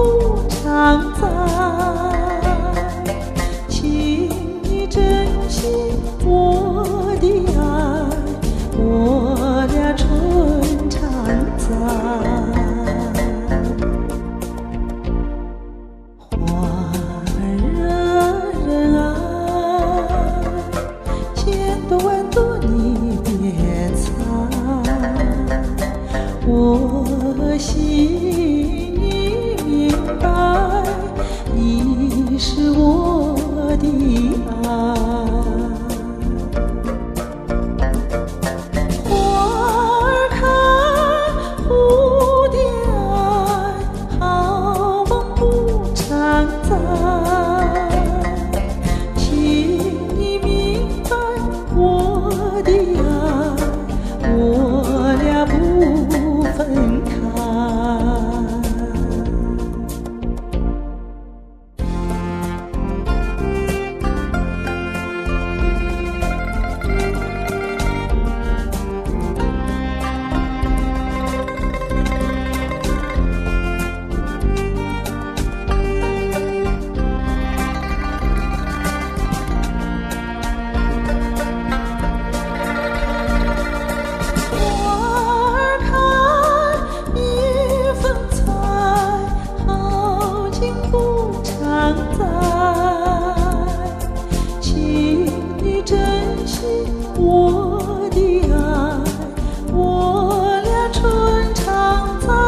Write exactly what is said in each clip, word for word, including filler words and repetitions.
不常在，请你珍惜我的爱，我俩春常在。花儿惹人爱，千朵万朵你别猜，我心里明白，你是我的爱。花儿开，蝴蝶爱，好梦不常在，请你明白我的爱，我俩不分开。请你珍惜我的爱，我俩春常在。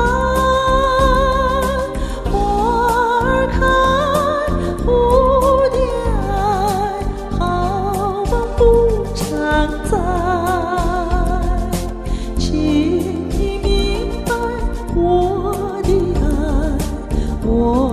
花儿开，蝴蝶爱，好梦不常在，请你明白我的爱，我